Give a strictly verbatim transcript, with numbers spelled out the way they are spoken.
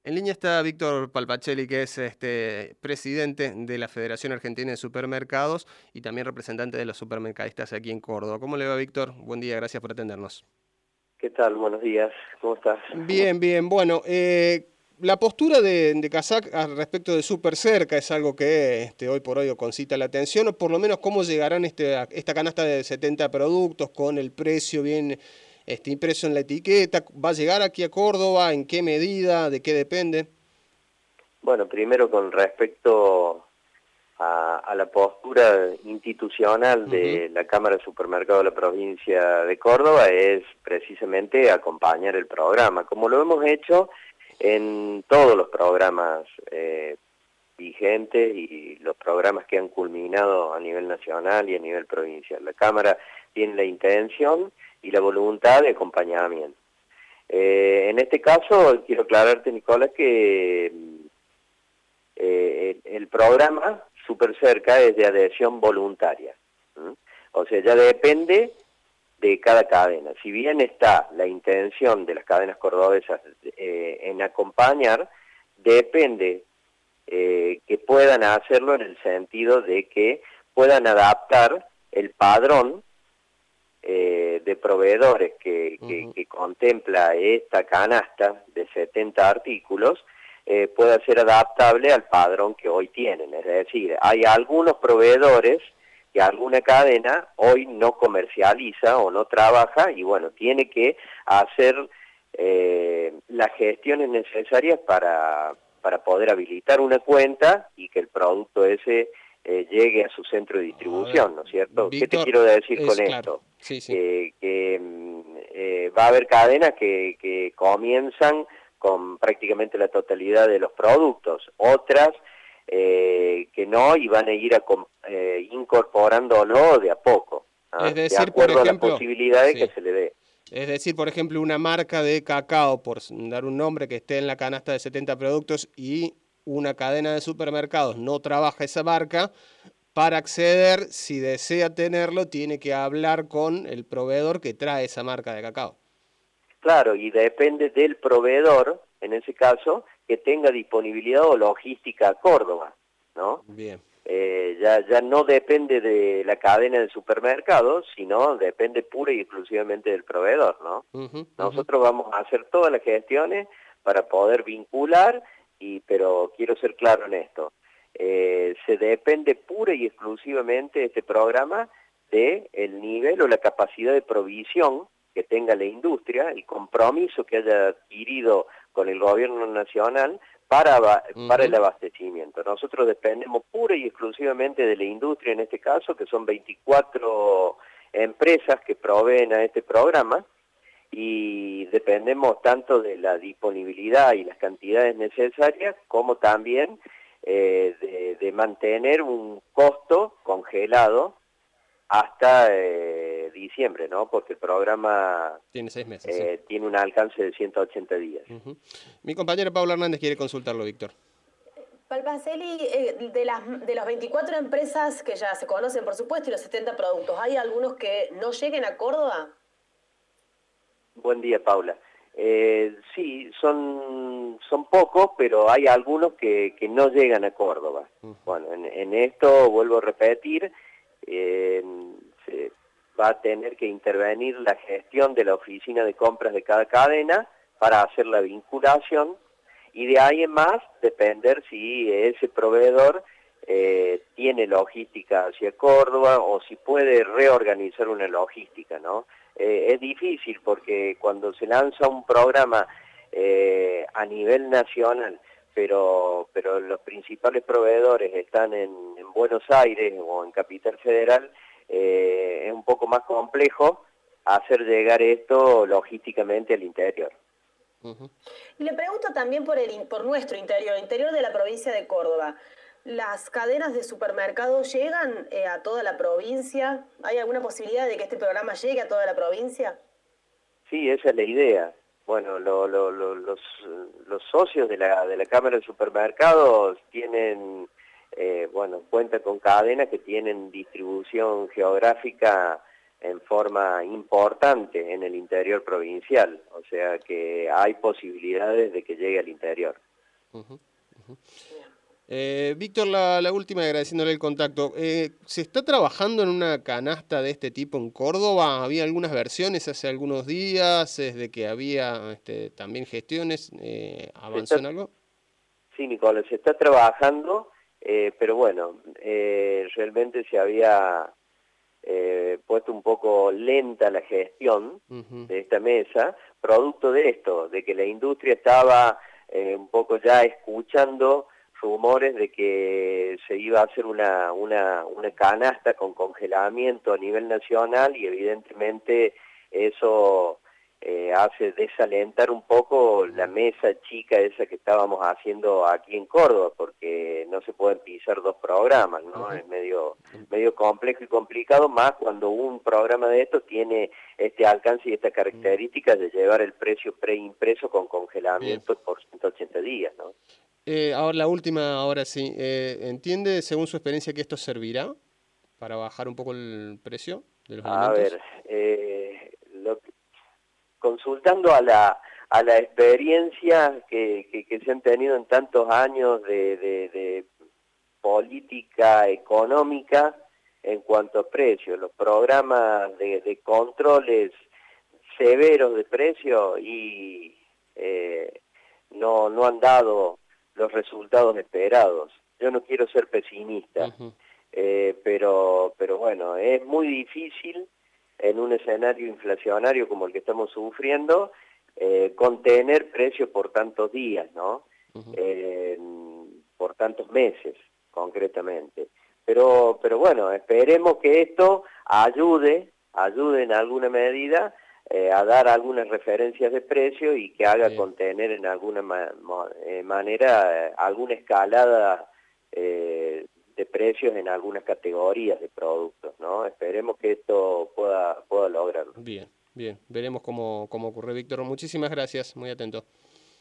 En línea está Víctor Palpacelli, que es este presidente de la Federación Argentina de Supermercados y también representante de los supermercadistas aquí en Córdoba. ¿Cómo le va, Víctor? Buen día, gracias por atendernos. ¿Qué tal? Buenos días, ¿cómo estás? Bien, bien. Bueno, eh, la postura de, de CASAC al respecto de Supercerca es algo que este, hoy por hoy concita la atención, o por lo menos cómo llegarán este, a esta canasta de setenta productos con el precio bien este, impreso en la etiqueta. ¿Va a llegar aquí a Córdoba? ¿En qué medida? ¿De qué depende? Bueno, primero con respecto a, a la postura institucional de Uh-huh. la Cámara de Supermercados de la provincia de Córdoba es precisamente acompañar el programa, como lo hemos hecho en todos los programas eh, vigentes y los programas que han culminado a nivel nacional y a nivel provincial. La Cámara tiene la intención y la voluntad de acompañamiento. Eh, en este caso, quiero aclararte, Nicolás, que eh, el, el programa Supercerca es de adhesión voluntaria. ¿Mm? O sea, ya depende de cada cadena. Si bien está la intención de las cadenas cordobesas eh, en acompañar, depende eh, que puedan hacerlo en el sentido de que puedan adaptar el padrón Eh, de proveedores que, que, Uh-huh. que contempla esta canasta de setenta artículos, eh, pueda ser adaptable al padrón que hoy tienen. Es decir, hay algunos proveedores que alguna cadena hoy no comercializa o no trabaja y bueno, tiene que hacer eh, las gestiones necesarias para, para poder habilitar una cuenta y que el producto ese Eh, llegue a su centro de A ver, distribución, ¿no es cierto? ¿Qué te Víctor, quiero decir con es claro. esto? Sí, sí. Eh, que eh, va a haber cadenas que, que comienzan con prácticamente la totalidad de los productos, otras eh, que no y van a ir a, eh, incorporándolo de a poco, Es ¿ah? De decir, por acuerdo a las ejemplo, posibilidades que sí. se le dé. Es decir, por ejemplo, una marca de cacao, por dar un nombre, que esté en la canasta de setenta productos y una cadena de supermercados no trabaja esa marca, para acceder, si desea tenerlo, tiene que hablar con el proveedor que trae esa marca de cacao. Claro, y depende del proveedor, en ese caso, que tenga disponibilidad o logística a Córdoba, ¿no? Bien. Eh, ya, ya no depende de la cadena de supermercados, sino depende pura y exclusivamente del proveedor, ¿no? Uh-huh, uh-huh. Nosotros vamos a hacer todas las gestiones para poder vincular, y pero quiero ser claro en esto, eh, se depende pura y exclusivamente este programa de el nivel o la capacidad de provisión que tenga la industria, el compromiso que haya adquirido con el gobierno nacional para, para el Uh-huh. abastecimiento. Nosotros dependemos pura y exclusivamente de la industria en este caso, que son veinticuatro empresas que proveen a este programa, y dependemos tanto de la disponibilidad y las cantidades necesarias, como también eh, de, de mantener un costo congelado hasta eh, diciembre, ¿no? Porque el programa Tiene seis meses, sí. eh, tiene un alcance de ciento ochenta días. Uh-huh. Mi compañera Paula Hernández quiere consultarlo, Víctor. Palpacelli, eh, de, las, de las veinticuatro empresas que ya se conocen, por supuesto, y los setenta productos, ¿hay algunos que no lleguen a Córdoba? Buen día, Paula. Eh, sí, son, son pocos, pero hay algunos que, que no llegan a Córdoba. Uh-huh. Bueno, en, en esto, vuelvo a repetir, eh, se va a tener que intervenir la gestión de la oficina de compras de cada cadena para hacer la vinculación, y de ahí en más depender si ese proveedor eh, tiene logística hacia Córdoba o si puede reorganizar una logística, ¿no? Eh, es difícil porque cuando se lanza un programa eh, a nivel nacional, pero, pero los principales proveedores están en, en Buenos Aires o en Capital Federal, eh, es un poco más complejo hacer llegar esto logísticamente al interior. Uh-huh. Y le pregunto también por, el, por nuestro interior, el interior de la provincia de Córdoba. ¿Las cadenas de supermercados llegan eh, a toda la provincia? ¿Hay alguna posibilidad de que este programa llegue a toda la provincia? Sí, esa es la idea. Bueno, lo, lo, lo, los, los socios de la, de la Cámara de Supermercados tienen, eh, bueno, cuentan con cadenas que tienen distribución geográfica en forma importante en el interior provincial, o sea que hay posibilidades de que llegue al interior. Uh-huh, uh-huh. Eh, Víctor, la, la última, agradeciéndole el contacto. Eh, ¿se está trabajando en una canasta de este tipo en Córdoba? Había algunas versiones hace algunos días, desde que había este, también gestiones. Eh, Se ¿avanzó está, en algo? sí, Nicolás, se está trabajando, eh, pero bueno, eh, realmente se había eh, puesto un poco lenta la gestión Uh-huh. de esta mesa, producto de esto, de que la industria estaba eh, un poco ya escuchando rumores de que se iba a hacer una, una, una canasta con congelamiento a nivel nacional y evidentemente eso eh, hace desalentar un poco la mesa chica esa que estábamos haciendo aquí en Córdoba, porque no se pueden pisar dos programas, ¿no? Uh-huh. Es medio, medio complejo y complicado, más cuando un programa de estos tiene este alcance y esta característica de llevar el precio preimpreso con Bien. congelamiento por ciento ochenta días, ¿no? Eh, ahora la última, ahora sí. Eh, ¿entiende, según su experiencia, que esto servirá para bajar un poco el precio de los A alimentos? ver, eh, lo que- consultando a la a la experiencia que, que, que se han tenido en tantos años de, de, de política económica en cuanto a precios, los programas de, de controles severos de precios y eh, no, no han dado los resultados esperados. Yo no quiero ser pesimista, Uh-huh. eh, pero, pero bueno, es muy difícil en un escenario inflacionario como el que estamos sufriendo, eh, contener precios por tantos días, ¿no? Uh-huh. Eh, por tantos meses, concretamente. Pero, pero bueno, esperemos que esto ayude, ayude en alguna medida eh, a dar algunas referencias de precio y que haga Bien. contener en alguna ma eh, manera eh, alguna escalada eh, de precios en algunas categorías de productos, ¿no? Esperemos que esto pueda, pueda lograrlo. Bien, bien. Veremos cómo, cómo ocurre, Víctor. Muchísimas gracias. Muy atento.